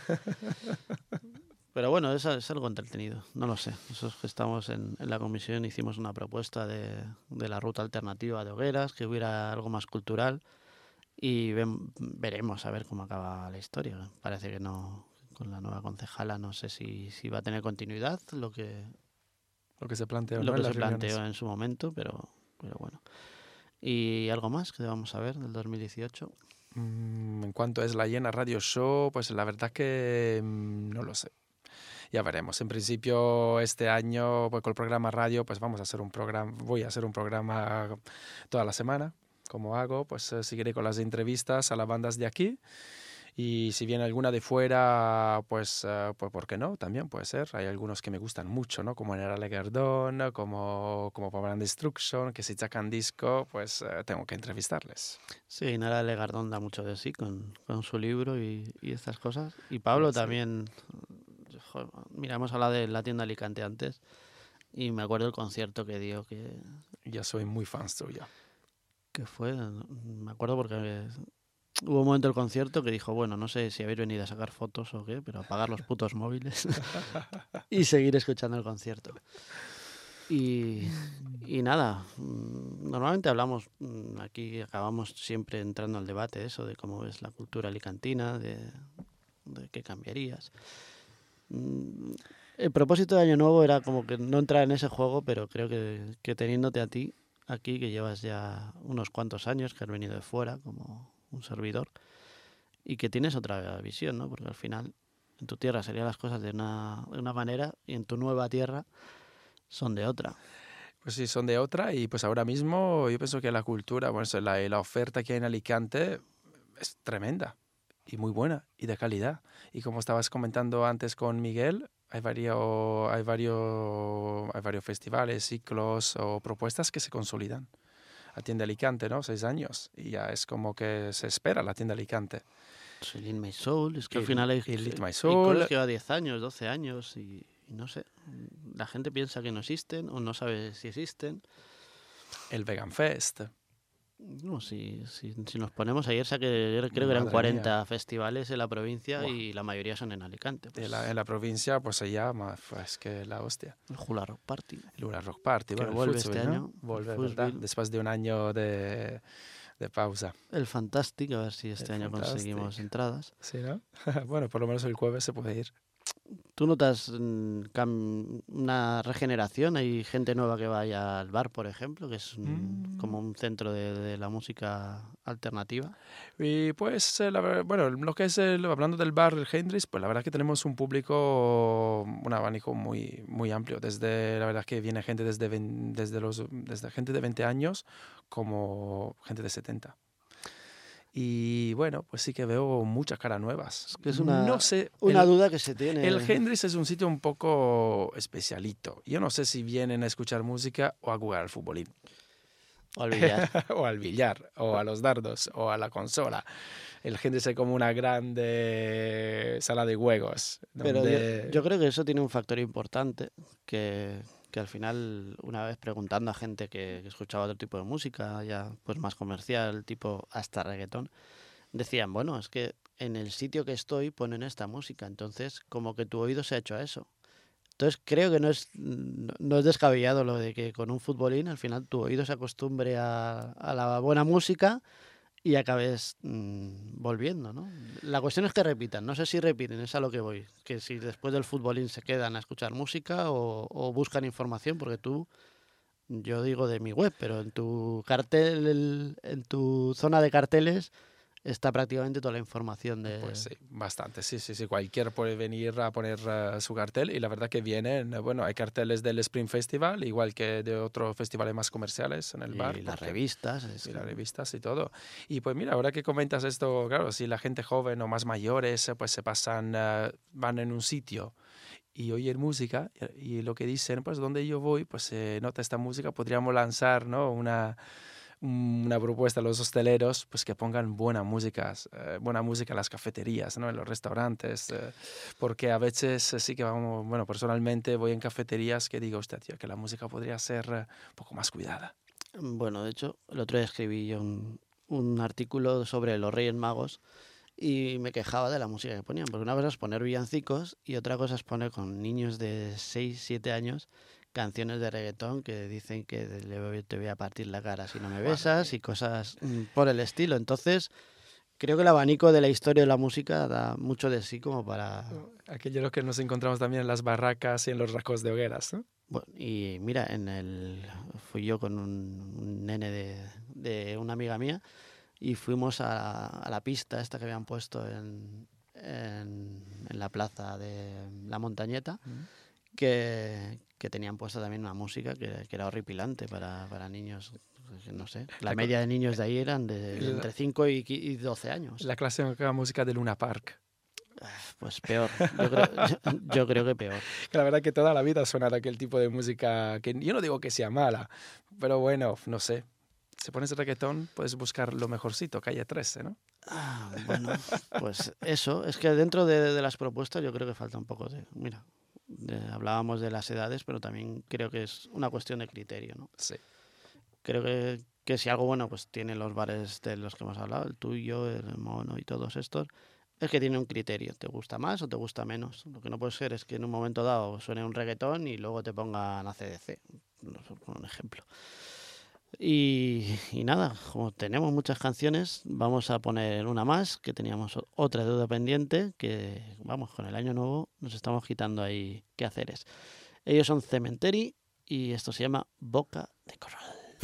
Pero bueno, es, es algo entretenido, no lo sé. Nosotros que estamos en, en la comisión hicimos una propuesta de, de la ruta alternativa de hogueras, que hubiera algo más cultural y ven- veremos a ver cómo acaba la historia. Parece que no, con la nueva concejala no sé si, si va a tener continuidad lo que, Lo que se planteó, lo ¿no? que en se las reuniones. planteó en su momento, pero, pero bueno. ¿Y algo más que vamos a ver del dos mil dieciocho? Mm, en cuanto es la Llena Radio Show, pues la verdad que mm, no lo sé. Ya veremos. En principio, este año, pues con el programa radio, pues vamos a hacer un programa, voy a hacer un programa toda la semana, como hago, pues eh, seguiré con las entrevistas a las bandas de aquí. Y si viene alguna de fuera, pues, eh, pues ¿por qué no? También puede ser. Hay algunos que me gustan mucho, ¿no? Como General Legardón, como, como Power and Destruction, que si sacan disco, pues eh, tengo que entrevistarles. Sí, Nara Legardón da mucho de sí con, con su libro y, y estas cosas. Y Pablo Sí. también. Joder, mira, hemos hablado de la tienda Alicante antes y me acuerdo el concierto que dio, que, Ya soy muy fan suyo. que fue, me acuerdo porque hubo un momento del concierto que dijo, bueno, no sé si habéis venido a sacar fotos o qué, pero apagar los putos móviles y seguir escuchando el concierto. Y, y nada, mm, normalmente hablamos, mm, aquí acabamos siempre entrando al debate eso de cómo es la cultura alicantina, de, de qué cambiarías. Mm, El propósito de Año Nuevo era como que no entrar en ese juego, pero creo que, que teniéndote a ti aquí, que llevas ya unos cuantos años, que has venido de fuera como un servidor, y que tienes otra visión, ¿no? Porque al final en tu tierra serían las cosas de una, de una manera y en tu nueva tierra son de otra. Pues sí, son de otra y pues ahora mismo yo pienso que la cultura, bueno, eso, la, la oferta que hay en Alicante es tremenda y muy buena y de calidad. Y como estabas comentando antes con Miguel, hay varios, hay varios, hay varios festivales, ciclos o propuestas que se consolidan. La tienda Alicante, ¿no? Seis años y ya es como que se espera la tienda Alicante. Soy Lead My Soul, es que al Y- final hay, y Lead My hay Soul. cosas que lleva diez años, doce años y, y no sé. La gente piensa que no existen o no sabe si existen. El Vegan Fest. No, si, si, si nos ponemos ayer, sa- que creo que eran Madre cuarenta festivales en la provincia Buah. y la mayoría son en Alicante. Pues, En la, en la provincia pues se llama, pues que la hostia. el Hula Rock Party. El Luna Rock Party, Que bueno, el vuelve Futsal, este ¿no? año, el Vuelve, Futsal. ¿verdad? Después de un año de, de pausa. El Fantastic, a ver si este El año conseguimos Fantastic. entradas. Sí, ¿no? Bueno, por lo menos el jueves se puede ir. ¿Tú notas mm, cam- una regeneración? Hay gente nueva que vaya al bar, por ejemplo, que es un- Mm. como un centro de, de la música alternativa. Y pues, eh, la ver- bueno, lo que es el, hablando del bar El Hendrix, pues la verdad que tenemos un público, un abanico muy, muy amplio. Desde, la verdad que viene gente desde, vein- desde, los, desde gente de veinte años como gente de setenta. Y bueno, pues sí que veo muchas caras nuevas. Es que es una, No sé, una el- duda que se tiene. El Hendrix es un sitio un poco especialito. Yo no sé si vienen a escuchar música o a jugar al futbolín. O al billar. o al billar, o a los dardos, o a la consola. El Hendrix es como una grande sala de juegos. Pero donde- yo, yo creo que eso tiene un factor importante, que, que al final, una vez preguntando a gente que, que escuchaba otro tipo de música, ya pues más comercial, tipo hasta reggaetón, decían, bueno, es que en el sitio que estoy ponen esta música, entonces como que tu oído se ha hecho a eso. Entonces creo que no es, no, no es descabellado lo de que con un futbolín al final tu oído se acostumbre a, a la buena música y acabes mm, volviendo, ¿no? La cuestión es que repitan, no sé si repiten, es a lo que voy, que si después del futbolín se quedan a escuchar música o, o buscan información, porque tú, yo digo de mi web, pero en tu cartel, el- en tu zona de carteles está prácticamente toda la información de... Pues sí, bastante, sí, sí, sí. Cualquiera puede venir a poner eh, su cartel y la verdad que vienen, eh, bueno, hay carteles del Spring Festival, igual que de otros festivales más comerciales en el y bar. las porque- revistas. es y que- las revistas y todo. Y pues mira, ahora que comentas esto, claro, si la gente joven o más mayores, eh, pues se pasan, eh, van en un sitio y oyen música y, y lo que dicen, pues donde yo voy, pues se nota esta música, podríamos lanzar, ¿no? Una, una propuesta a los hosteleros, pues que pongan buena música, eh, buena música en las cafeterías, ¿no? En los restaurantes, eh, porque a veces eh, sí que vamos, bueno, personalmente voy en cafeterías que digo, hostia, tío, que la música podría ser eh, un poco más cuidada. Bueno, de hecho, el otro día escribí yo un, un artículo sobre los Reyes Magos y me quejaba de la música que ponían, porque una cosa es poner villancicos y otra cosa es poner con niños de seis siete años canciones de reggaetón que dicen que le- te voy a partir la cara si no me besas y cosas mm, por el estilo. Entonces, creo que el abanico de la historia de la música da mucho de sí como para... Aquello que nos encontramos también en las barracas y en los racos de hogueras, ¿no? Bueno, y mira, en el fui yo con un, un nene de, de una amiga mía y fuimos a, a la pista esta que habían puesto en, en, en la plaza de la Montañeta, que, que tenían puesta también una música que, que era horripilante para, para niños, que no sé, la La co- media de niños de ahí eran de, La- entre cinco y, qui- y doce años. La clásica música de Luna Park. Pues peor, yo creo, yo, yo creo que peor. Que la verdad que toda la vida ha sonado aquel tipo de música que yo no digo que sea mala, pero bueno, no sé. Si pones reggaetón, puedes buscar lo mejorcito, calle trece, ¿no? Ah, bueno, pues eso, es que dentro de, de las propuestas yo creo que falta un poco de, mira, de- hablábamos de las edades, pero también creo que es una cuestión de criterio, ¿no? Sí. Creo que, que si algo bueno, pues tienen los bares de los que hemos hablado, el tuyo, el mono y todos estos, es que tiene un criterio, te gusta más o te gusta menos. Lo que no puede ser es que en un momento dado suene un reggaetón y luego te pongan A C D C, no sé, por un ejemplo. Y, y nada, como tenemos muchas canciones, vamos a poner una más, que teníamos o- otra deuda pendiente, que vamos, con el año nuevo nos estamos quitando ahí quehaceres. Ellos son Cementery y esto se llama Boca de Corral.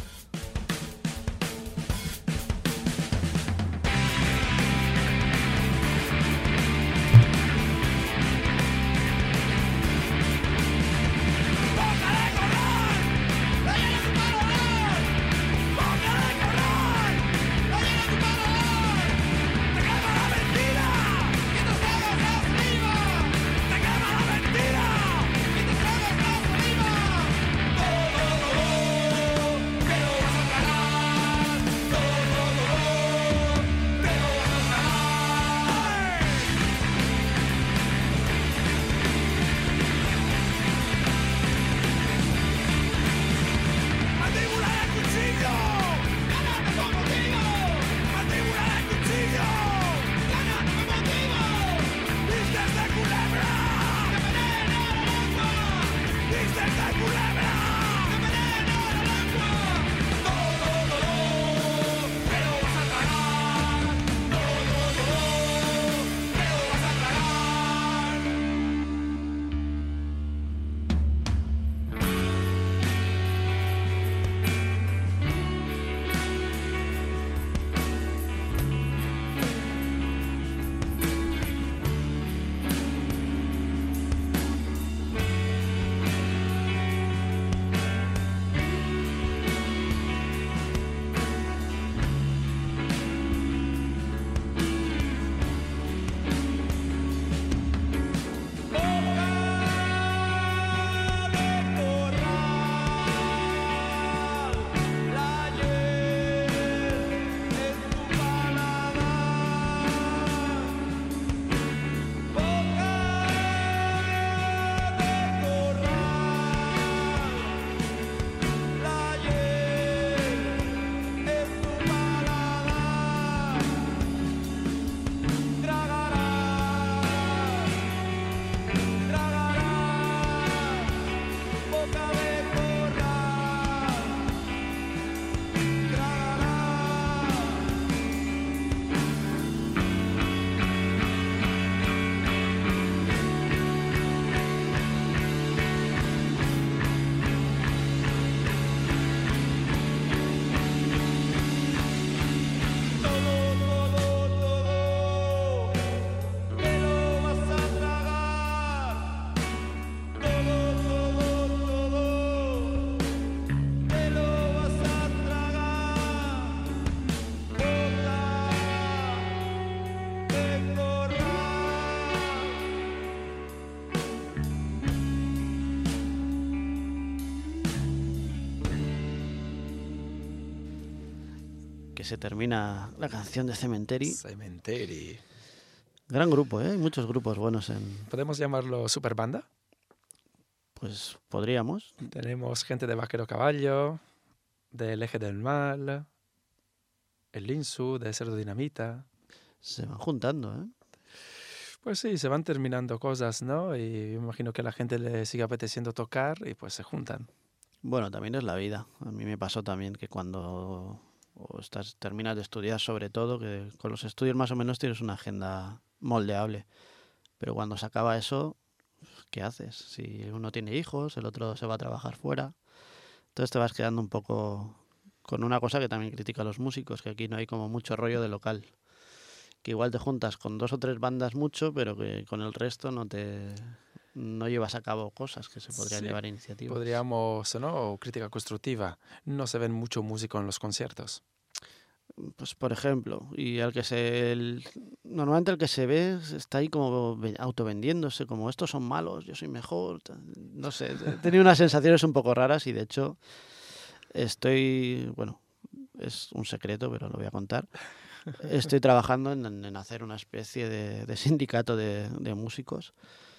Que se termina la canción de Cementery. Cementery. Gran grupo, ¿eh? Hay muchos grupos buenos en... ¿Podemos llamarlo superbanda? Pues podríamos. Tenemos gente de Vaquero Caballo, del Eje del Mal, el Linsu, de Cerdo Dinamita. Se van juntando, ¿eh? Pues sí, se van terminando cosas, ¿no? Y me imagino que a la gente le sigue apeteciendo tocar y pues se juntan. Bueno, también es la vida. A mí me pasó también que cuando o estás, terminas de estudiar, sobre todo, que con los estudios más o menos tienes una agenda moldeable. Pero cuando se acaba eso, ¿qué haces? Si uno tiene hijos, el otro se va a trabajar fuera. Entonces te vas quedando un poco con una cosa que también critica a los músicos, que aquí no hay como mucho rollo de local. Que igual te juntas con dos o tres bandas mucho, pero que con el resto no te no llevas a cabo cosas que se podrían Sí, llevar a iniciativa. Podríamos, ¿no? Crítica constructiva. No se ven mucho músico en los conciertos. Pues por ejemplo, y al que se el- normalmente el que se ve está ahí como ve- autovendiéndose, como estos son malos, yo soy mejor, ta- no sé, he tenido unas sensaciones un poco raras y de hecho estoy, bueno, es un secreto, pero lo voy a contar. Estoy trabajando en, en hacer una especie de, de sindicato de, de músicos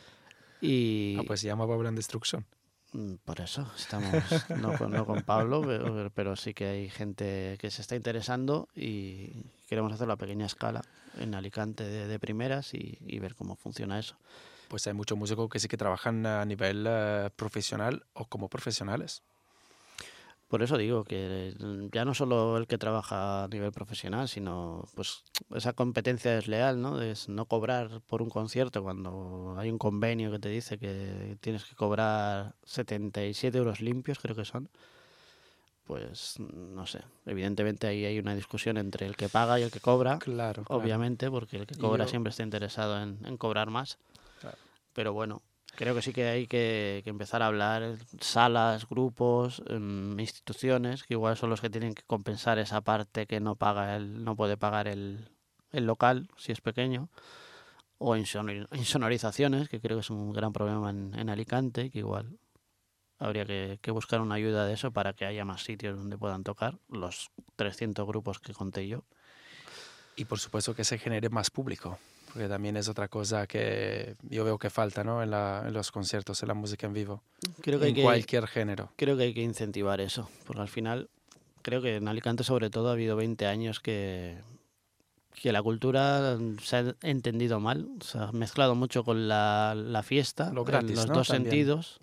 y Ah, pues se llama Babylon Destruction. mm, por eso estamos, no con, no con Pablo, pero, pero sí que hay gente que se está interesando y queremos hacerlo a pequeña escala en Alicante de, de primeras y, y ver cómo funciona eso. Pues hay muchos músicos que sí que trabajan a nivel uh, profesional o como profesionales. Por eso digo que ya no solo el que trabaja a nivel profesional, sino pues esa competencia desleal, ¿no? De no cobrar por un concierto cuando hay un convenio que te dice que tienes que cobrar setenta y siete euros limpios, creo que son. Pues no sé, evidentemente ahí hay una discusión entre el que paga y el que cobra, claro, obviamente, claro. Porque el que cobra yo... siempre está interesado en, en cobrar más, claro. Pero bueno, creo que sí que hay que, que empezar a hablar, salas, grupos, um, instituciones, que igual son los que tienen que compensar esa parte que no paga el, no puede pagar el, el local, si es pequeño, o insonor, insonorizaciones, que creo que es un gran problema en, en Alicante, que igual habría que, que buscar una ayuda de eso para que haya más sitios donde puedan tocar los trescientos grupos que conté yo. Y por supuesto que se genere más público, porque también es otra cosa que yo veo que falta, ¿no? en, la, en los conciertos, en la música en vivo, creo que en hay que, cualquier género. Creo que hay que incentivar eso, porque al final creo que en Alicante sobre todo ha habido veinte años que, que la cultura se ha entendido mal, se ha mezclado mucho con la, la fiesta, Lo gratis, en los ¿no? dos También. sentidos.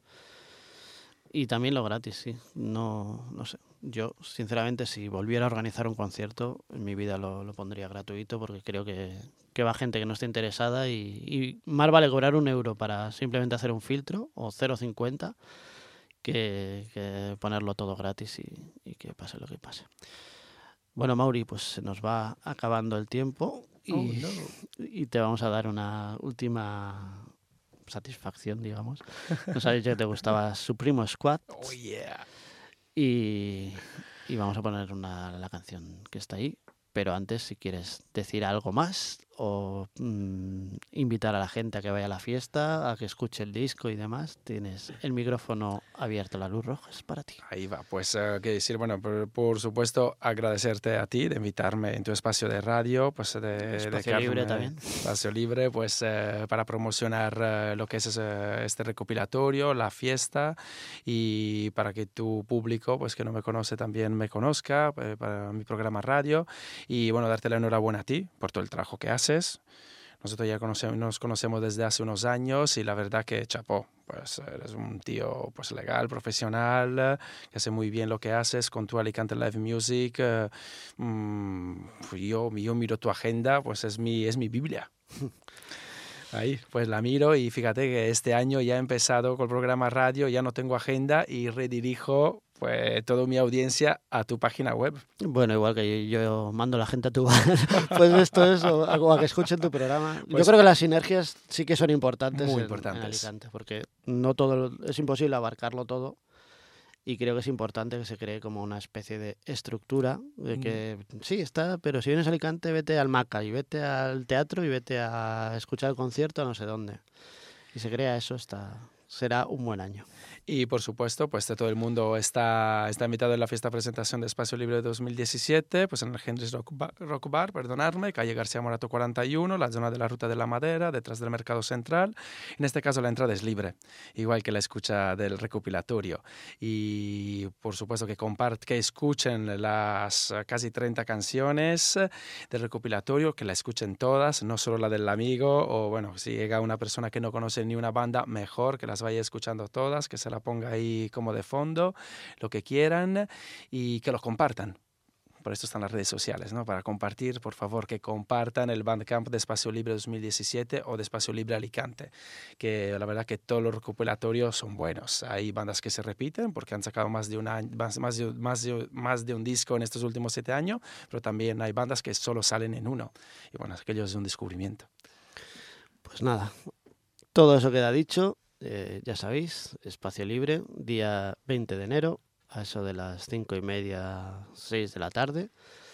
Y también lo gratis, sí. No, no sé. Yo, sinceramente, si volviera a organizar un concierto, en mi vida lo, lo pondría gratuito porque creo que, que va gente que no esté interesada y, y más vale cobrar un euro para simplemente hacer un filtro o cero coma cincuenta que, que ponerlo todo gratis y, y que pase lo que pase. Bueno, Mauri, pues se nos va acabando el tiempo y, Oh, no. y te vamos a dar una última satisfacción, digamos. Nos has dicho que te gustaba Supremo Squad. Oh, yeah. Y, y vamos a poner una, la canción que está ahí. Pero antes, si quieres decir algo más o mmm, invitar a la gente a que vaya a la fiesta, a que escuche el disco y demás, tienes el micrófono abierto, la luz roja es para ti. Ahí va, pues uh, qué decir, bueno, por, por supuesto agradecerte a ti de invitarme en tu espacio de radio, pues de espacio de libre también. Espacio libre, pues uh, para promocionar uh, lo que es ese, este recopilatorio, la fiesta y para que tu público, pues que no me conoce también me conozca, eh, para mi programa radio. Y bueno, darte la enhorabuena a ti por todo el trabajo que haces. Nosotros ya conocemos, nos conocemos desde hace unos años y la verdad que chapó, pues eres un tío pues legal, profesional, que hace muy bien lo que haces con tu Alicante Live Music. Uh, um, yo, yo miro tu agenda, pues es mi, es mi Biblia. Ahí, pues la miro y fíjate que este año ya he empezado con el programa radio, ya no tengo agenda y redirijo pues toda mi audiencia a tu página web. Bueno, igual que yo, yo mando a la gente a tu bar, pues esto es o, o a que escuchen tu programa. Pues yo creo que las sinergias sí que son importantes, muy en, importantes. en Alicante, porque no todo es imposible abarcarlo todo. Y creo que es importante que se cree como una especie de estructura de que mm. sí, está, pero si vienes a Alicante, vete al Maca y vete al teatro y vete a escuchar el concierto a no sé dónde. Y se crea eso, está, será un buen año. Y por supuesto, pues todo el mundo está, está invitado en la fiesta presentación de Espacio Libre dos mil diecisiete, pues en el Henry's Rock Bar, Rock Bar, perdonadme, calle García Morato cuarenta y uno, la zona de la Ruta de la Madera, detrás del Mercado Central. En este caso la entrada es libre, igual que la escucha del recopilatorio. Y por supuesto que compart, que escuchen las casi treinta canciones del recopilatorio, que la escuchen todas, no solo la del amigo, o bueno, si llega una persona que no conoce ni una banda, mejor que las vaya escuchando todas, que se la ponga ahí como de fondo, lo que quieran y que los compartan. Por esto están las redes sociales, ¿no? Para compartir, por favor, que compartan el Bandcamp de Espacio Libre dos mil diecisiete o de Espacio Libre Alicante, que la verdad que todos los recopilatorios son buenos. Hay bandas que se repiten porque han sacado más de, una, más, más, de, más, de, más de un disco en estos últimos siete años, pero también hay bandas que solo salen en uno. Y bueno, aquello es un descubrimiento. Pues nada, todo eso queda dicho. Eh, ya sabéis, Espacio Libre, día veinte de enero, a eso de las cinco y media, seis de la tarde,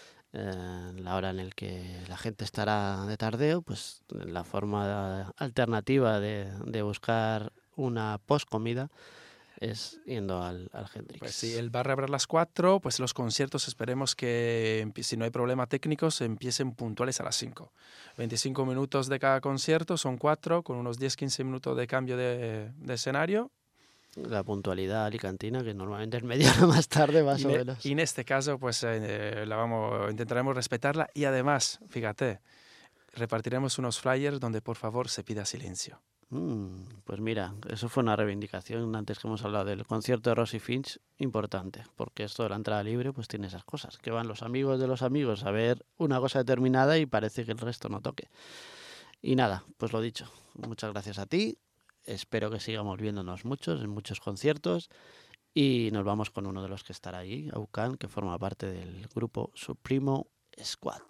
eh, la hora en la que la gente estará de tardeo, pues la forma alternativa de, de buscar una post-comida es yendo al, al Hendrix. Pues sí, el bar abre a las cuatro, pues los conciertos esperemos que, si no hay problema técnicos, empiecen puntuales a las cinco. veinticinco minutos de cada concierto, son cuatro, con unos diez a quince minutos de cambio de, de escenario. La puntualidad alicantina, que normalmente es media hora más tarde, más y, o ne- menos. y en este caso, pues eh, la vamos, intentaremos respetarla y además, fíjate, repartiremos unos flyers donde por favor se pida silencio. Mm, pues mira, eso fue una reivindicación antes que hemos hablado del concierto de Rosy Finch, importante, porque esto de la entrada libre pues tiene esas cosas, que van los amigos de los amigos a ver una cosa determinada y parece que el resto no toque. Y nada, pues lo dicho, muchas gracias a ti. Espero que sigamos viéndonos muchos, en muchos conciertos. Y nos vamos con uno de los que estará ahí, Aucan, que forma parte del grupo Supremo Squad.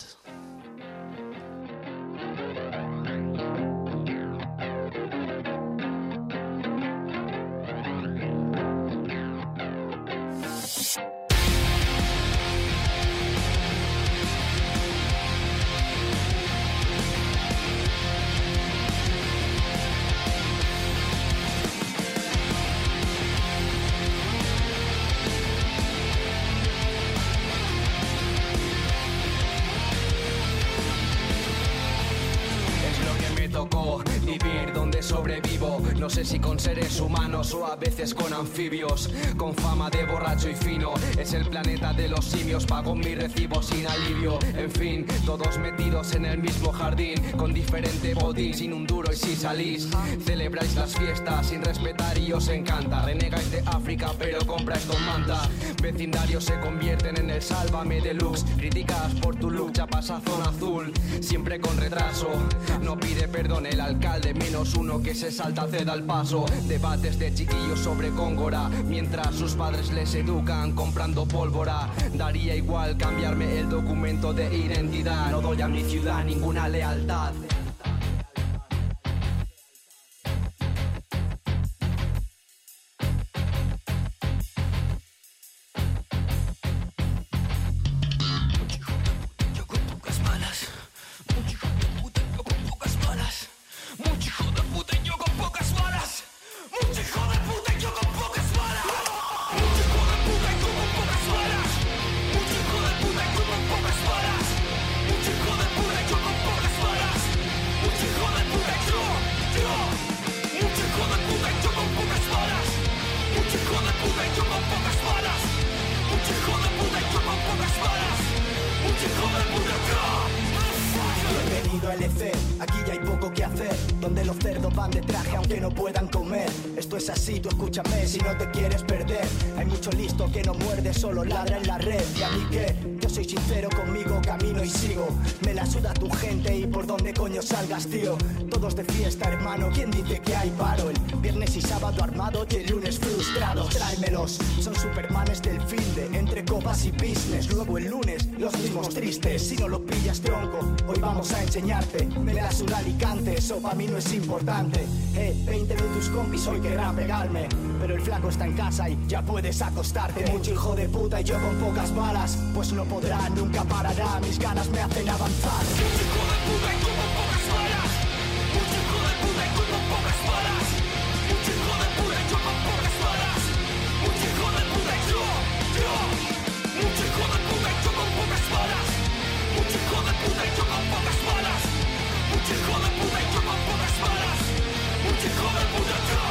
Vivir donde sobrevivo, no sé si con seres humanos o a veces con anfibios, con fama de borracho y fino. Es el planeta de los simios, pago mi recibo sin alivio. En fin, todos metidos en el mismo jardín, con diferente botín, sin un duro y si salís. Celebráis las fiestas sin respetar y os encanta. Renegáis de África pero compráis dos mantas. Vecindarios se convierten en el sálvame deluxe. Críticas por tu look, chapas a zona azul, siempre con retraso. No pide perdón el alcalde, menos uno que se salta, ceda el paso. Debates de chiquillos sobre Góngora, mientras sus padres les educan comprando pólvora. Daría igual cambiarme el documento de identidad, no doy a mi ciudad ninguna lealtad. Bienvenido a L C, aquí ya hay poco que hacer, donde los cerdos van de traje aunque no puedan comer. Esto es así, tú escúchame si no te quieres perder. Hay mucho listo que no muerde, solo ladra en la red. ¿Y a mí qué? Yo soy sincero conmigo, camino y sigo. Me la suda tu gente y por donde coño salgas, tío. Todos de fiesta, hermano, ¿quién dice que hay paro? El viernes y sábado armado y el lunes frustrados. Tráemelos, son supermanes del finde, entre copas y business. Luego el lunes, los mismos tristes. Si no lo pillas, tronco, hoy vamos a enseñarte. Me la suda Alicante, eso pa' mí no es importante. Eh, veinte de tus compis hoy querrán pegarme, pero el flaco está en casa y ya puedes acostarte. Mucho hijo de puta y yo con pocas balas, pues no podrá, nunca parará, mis ganas me hacen avanzar. Mucho hijo de puta y yo con pocas balas, mucho hijo de puta y yo con pocas balas, mucho hijo de puta y yo con pocas balas, mucho hijo de puta y yo, yo, mucho hijo de puta y yo con pocas balas, mucho hijo de puta y yo con pocas balas, mucho hijo de puta y yo con pocas balas, mucho hijo de puta yo.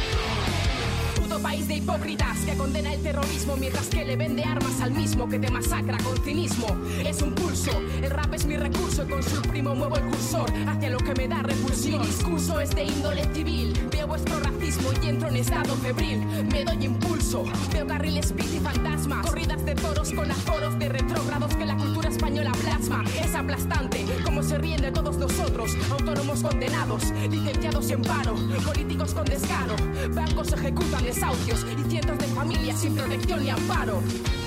Puto país de hipócritas que condena el terrorismo mientras que le vende armas al mismo que te masacra con cinismo. Es un pulso, el rap es mi recurso y con su primo muevo el cursor hacia lo que me da repulsión. Mi discurso es de índole civil, veo vuestro racismo y entro en estado febril. Me doy impulso, veo carriles bici y fantasmas, corridas de toros con aforos de retrógrados que la cultura española plasma. Es aplastante como se ríen de todos nosotros, autónomos condenados, licenciados en paro, políticos con descaro, bancos ejecutan desahucios y cientos de familias sin protección ni amparo.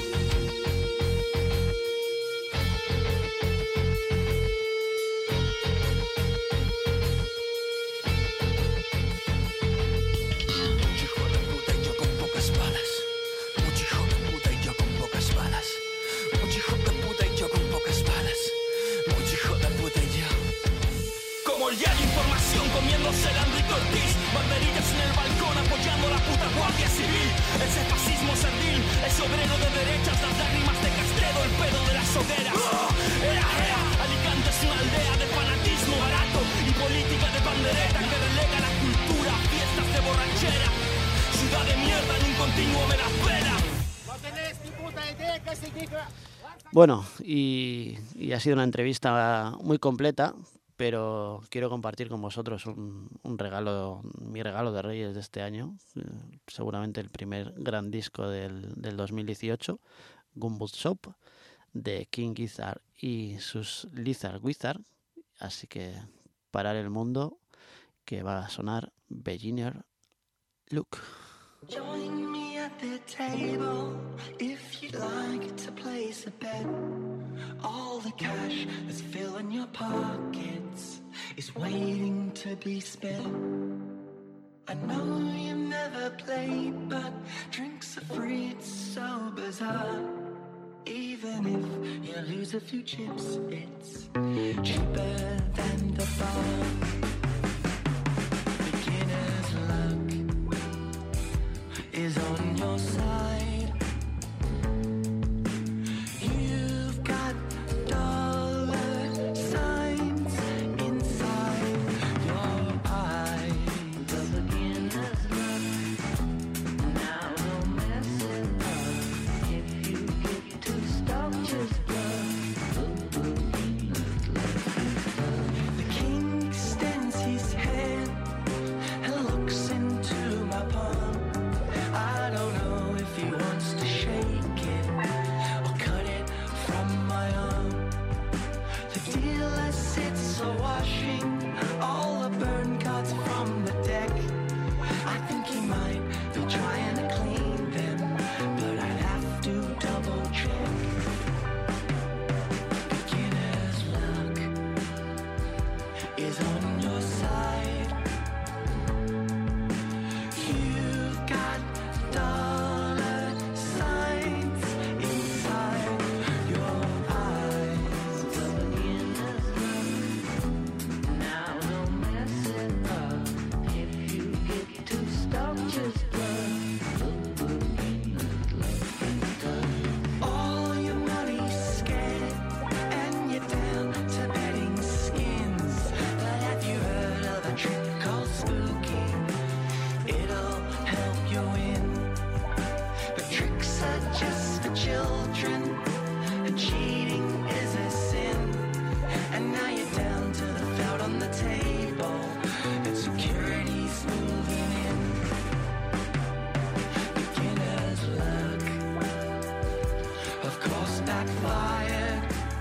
Comiéndose el Enrique Ortiz, banderillas en el balcón apoyando la puta guardia civil. Ese fascismo servil, ese obrero de derechas, las lágrimas de Castredo, el pedo de las hogueras. ¡Oh! ¡Ea, ea! Alicante es una aldea de fanatismo barato y política de bandereta que relega la cultura a fiestas de borrachera. Ciudad de mierda. Bueno, y, y ha sido una entrevista muy completa, pero quiero compartir con vosotros un, un regalo, mi regalo de Reyes de este año, eh, seguramente el primer gran disco del, del dos mil dieciocho, Gumboot Shop, de King Gizzard y sus Lizard Wizard. Así que parar el mundo, que va a sonar Beginner Look. Join me at the table if you'd like to place a bet. All the cash that's filling your pockets is waiting to be spent. I know you never played, but drinks are free, it's so bizarre. Even if you lose a few chips, it's cheaper than the bar. Beginner's luck is on your side. You've got dollar signs inside your eyes. The beginner's luck. Now don't mess it up. If you get too stuck, just blow. The king extends his head and looks into my palm. I don't know if he wants to shake it or cut it from my arm. The dealer sits washing all the burn cards from the deck. I think he might be trying to clean them, but I'd have to double check. Beginner's luck is on your side. You've got dollar signs inside your eyes. The beginner's luck. Now don't mess it up. If you get too stuck, just blow. All your money's scared and you're down to betting skins. But have you heard of a trick called spooking? It'll help you win. But tricks are just for children, and cheating is a sin. And now you're down to the felt on the table, and security's moving in. Beginner's luck, of course, backfired.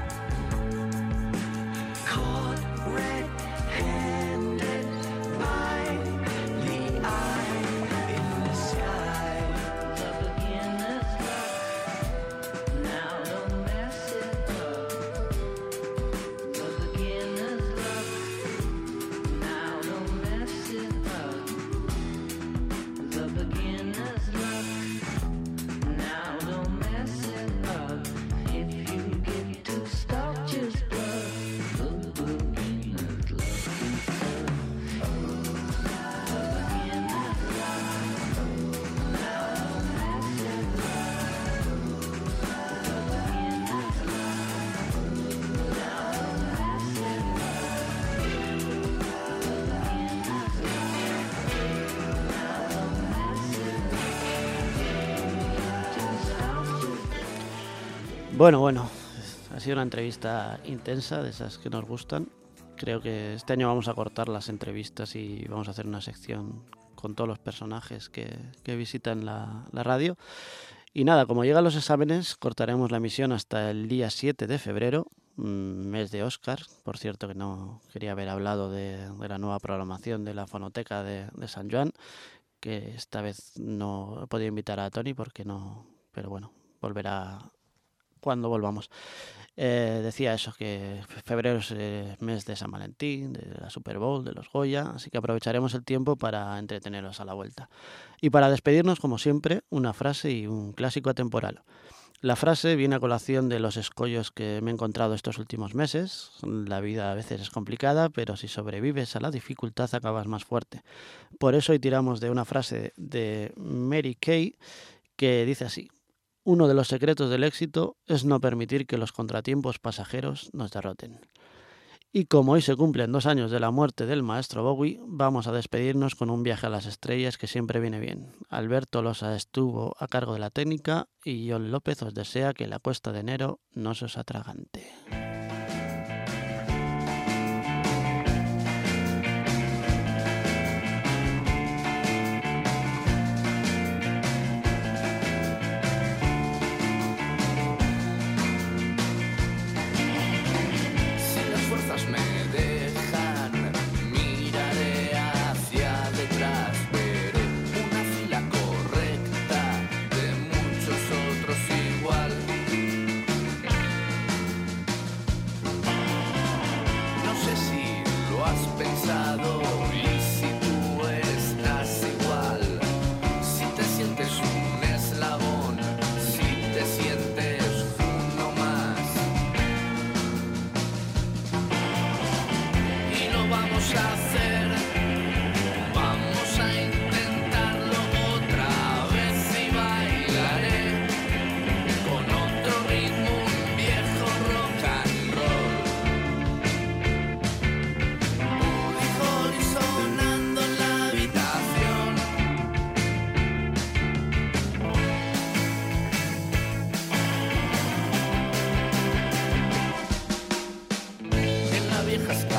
Caught red-handed by the eye in the sky. The beginner's luck. Now don't mess it up. The beginner's luck. Now don't mess it up. The beginner's luck. Now don't mess it up. If you get too stuck, just blow. The beginner's luck. Bueno, bueno, ha sido una entrevista intensa, de esas que nos gustan. Creo que este año vamos a cortar las entrevistas y vamos a hacer una sección con todos los personajes que, que visitan la, la radio. Y nada, como llegan los exámenes, cortaremos la emisión hasta el día siete de febrero, mes de Oscar. Por cierto, que no quería haber hablado de, de la nueva programación de la Fonoteca de, de San Joan, que esta vez no he podido invitar a Tony porque no, pero bueno, volverá cuando volvamos. Eh, decía eso, que febrero es el mes de San Valentín, de la Super Bowl, de los Goya, así que aprovecharemos el tiempo para entreteneros a la vuelta. Y para despedirnos, como siempre, una frase y un clásico atemporal. La frase viene a colación de los escollos que me he encontrado estos últimos meses. La vida a veces es complicada, pero si sobrevives a la dificultad acabas más fuerte. Por eso hoy tiramos de una frase de Mary Kay que dice así: uno de los secretos del éxito es no permitir que los contratiempos pasajeros nos derroten. Y como hoy se cumplen dos años de la muerte del maestro Bowie, vamos a despedirnos con un viaje a las estrellas que siempre viene bien. Alberto Losa estuvo a cargo de la técnica y John López os desea que la cuesta de enero no se os atragante. viejas